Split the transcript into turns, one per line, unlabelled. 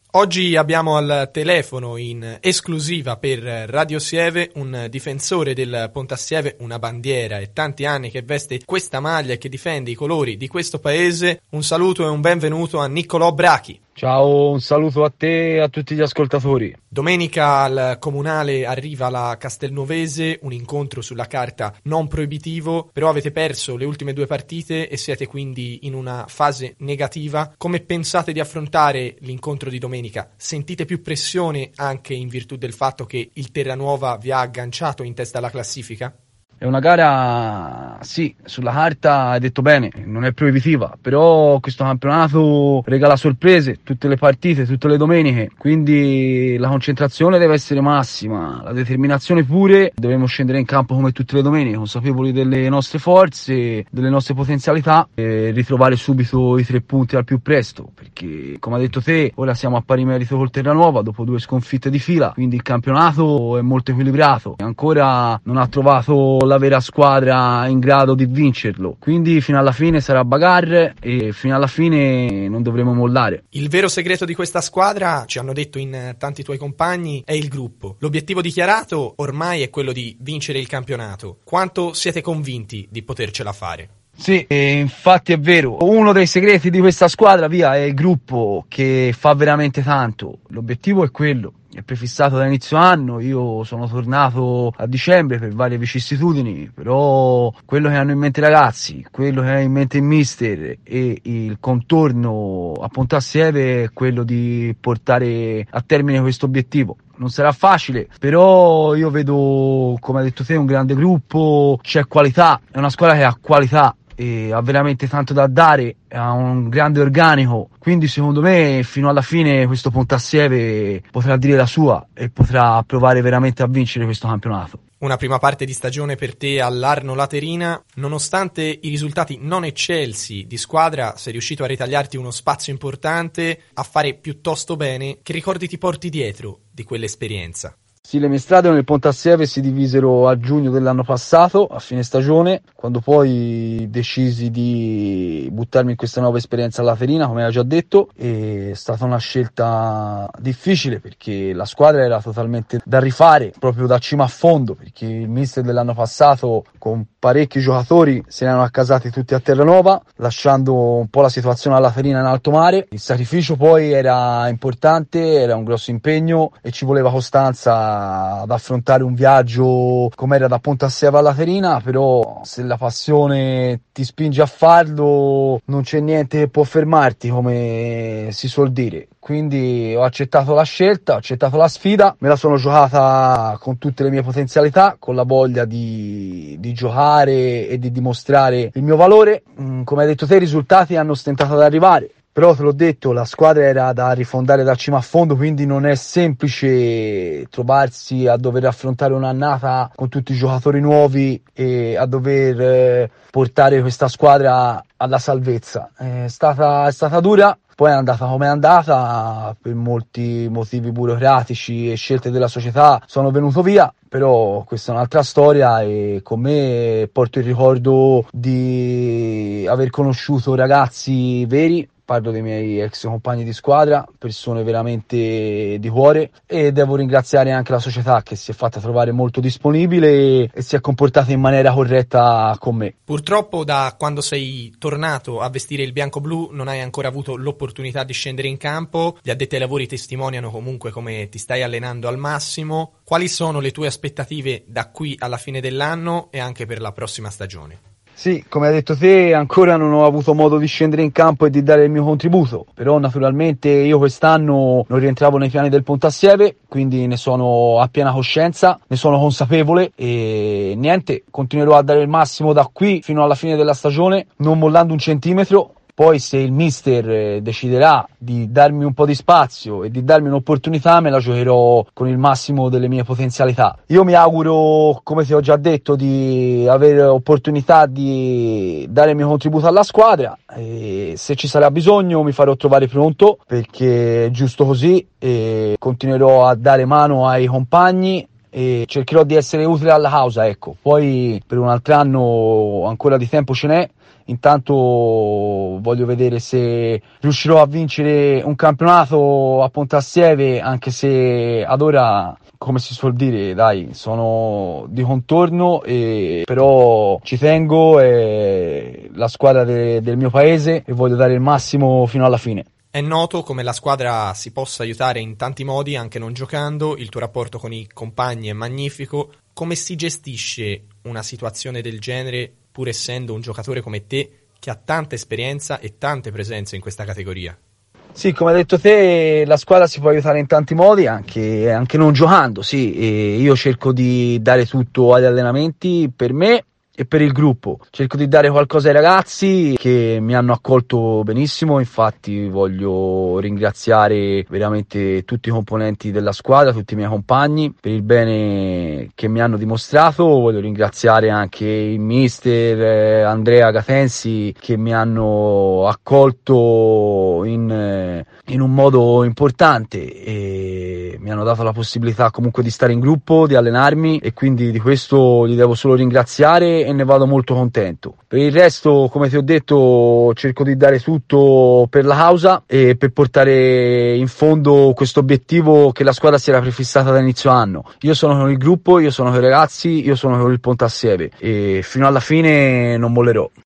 Oggi abbiamo al telefono in esclusiva per Radio Sieve un difensore del Pontassieve, una bandiera, e tanti anni che veste questa maglia e che difende i colori di questo paese. Un saluto e un benvenuto a Niccolò Brachi.
Ciao, un saluto a te e a tutti gli ascoltatori.
Domenica al Comunale arriva la Castelnuovese, un incontro sulla carta non proibitivo, però avete perso le ultime 2 partite e siete quindi in una fase negativa. Come pensate di affrontare l'incontro di domenica? Sentite più pressione anche in virtù del fatto che il Terranuova vi ha agganciato in testa alla classifica?
È una gara, sì, sulla carta hai detto bene, non è proibitiva, però questo campionato regala sorprese, tutte le partite, tutte le domeniche, quindi la concentrazione deve essere massima, la determinazione pure, dobbiamo scendere in campo come tutte le domeniche, consapevoli delle nostre forze, delle nostre potenzialità e ritrovare subito i 3 punti al più presto, perché come hai detto te, ora siamo a pari merito col Terranova dopo 2 sconfitte di fila, quindi il campionato è molto equilibrato e ancora non ha trovato la vera squadra in grado di vincerlo, quindi fino alla fine sarà bagarre e fino alla fine non dovremo mollare.
Il vero segreto di questa squadra, ci hanno detto in tanti tuoi compagni, è il gruppo. L'obiettivo dichiarato ormai è quello di vincere il campionato. Quanto siete convinti di potercela fare?
Sì, infatti è vero. Uno dei segreti di questa squadra, via, è il gruppo che fa veramente tanto. L'obiettivo è quello. È prefissato da inizio anno, io sono tornato a dicembre per varie vicissitudini, però quello che hanno in mente i ragazzi, quello che ha in mente il mister e il contorno a Pontassieve è quello di portare a termine questo obiettivo. Non sarà facile, però io vedo, come hai detto te, un grande gruppo, c'è qualità, è una squadra che ha qualità e ha veramente tanto da dare, ha un grande organico, quindi secondo me fino alla fine questo Pontassieve potrà dire la sua e potrà provare veramente a vincere questo campionato.
Una prima parte di stagione per te all'Arno Laterina, nonostante i risultati non eccelsi di squadra, sei riuscito a ritagliarti uno spazio importante, a fare piuttosto bene. Che ricordi ti porti dietro di quell'esperienza?
Sì, le mie strade nel Pontassieve si divisero a giugno dell'anno passato, a fine stagione, quando poi decisi di buttarmi in questa nuova esperienza alla Laterina, come hai già detto. È stata una scelta difficile perché la squadra era totalmente da rifare, proprio da cima a fondo, perché il mister dell'anno passato con parecchi giocatori se ne erano accasati tutti a Terranova, lasciando un po' la situazione alla Laterina in alto mare. Il sacrificio poi era importante, era un grosso impegno e ci voleva costanza ad affrontare un viaggio come era da Pontassieve alla Laterina, però se la passione ti spinge a farlo non c'è niente che può fermarti, come si suol dire. Quindi ho accettato la scelta, ho accettato la sfida, me la sono giocata con tutte le mie potenzialità, con la voglia di giocare e di dimostrare il mio valore. Come hai detto te, i risultati hanno stentato ad arrivare. Però te l'ho detto, la squadra era da rifondare da cima a fondo, quindi non è semplice trovarsi a dover affrontare un'annata con tutti i giocatori nuovi e a dover portare questa squadra alla salvezza. È stata dura, poi è andata come è andata, per molti motivi burocratici e scelte della società sono venuto via, però questa è un'altra storia e con me porto il ricordo di aver conosciuto ragazzi veri. Parlo dei miei ex compagni di squadra, persone veramente di cuore, e devo ringraziare anche la società che si è fatta trovare molto disponibile e si è comportata in maniera corretta con me.
Purtroppo da quando sei tornato a vestire il bianco-blu non hai ancora avuto l'opportunità di scendere in campo. Gli addetti ai lavori testimoniano comunque come ti stai allenando al massimo. Quali sono le tue aspettative da qui alla fine dell'anno e anche per la prossima stagione?
Sì, come hai detto te, ancora non ho avuto modo di scendere in campo e di dare il mio contributo, però naturalmente io quest'anno non rientravo nei piani del Pontassieve, quindi ne sono a piena coscienza, ne sono consapevole e niente, continuerò a dare il massimo da qui fino alla fine della stagione, non mollando un centimetro. Poi se il mister deciderà di darmi un po' di spazio e di darmi un'opportunità, me la giocherò con il massimo delle mie potenzialità. Io mi auguro, come ti ho già detto, di avere opportunità di dare il mio contributo alla squadra e se ci sarà bisogno mi farò trovare pronto, perché è giusto così, e continuerò a dare mano ai compagni e cercherò di essere utile alla causa, ecco. Poi per un altro anno ancora di tempo ce n'è Intanto voglio vedere se riuscirò a vincere un campionato a Pontassieve, anche se ad ora, come si suol dire, dai, sono di contorno, però ci tengo, è la squadra del mio paese e voglio dare il massimo fino alla fine.
È noto come la squadra si possa aiutare in tanti modi, anche non giocando. Il tuo rapporto con i compagni è magnifico. Come si gestisce una situazione del genere, pur essendo un giocatore come te, che ha tanta esperienza e tante presenze in questa categoria?
Sì, come hai detto te, la squadra si può aiutare in tanti modi, anche non giocando, sì. E io cerco di dare tutto agli allenamenti per me e per il gruppo. Cerco di dare qualcosa ai ragazzi che mi hanno accolto benissimo, infatti voglio ringraziare veramente tutti i componenti della squadra, tutti i miei compagni per il bene che mi hanno dimostrato. Voglio ringraziare anche il mister Andrea Gatensi, che mi hanno accolto in un modo importante e mi hanno dato la possibilità comunque di stare in gruppo, di allenarmi, e quindi di questo li devo solo ringraziare e ne vado molto contento. Per il resto, come ti ho detto, cerco di dare tutto per la causa e per portare in fondo questo obiettivo che la squadra si era prefissata da inizio anno. Io sono con il gruppo, io sono con i ragazzi, io sono con il Pontassieve e fino alla fine non mollerò.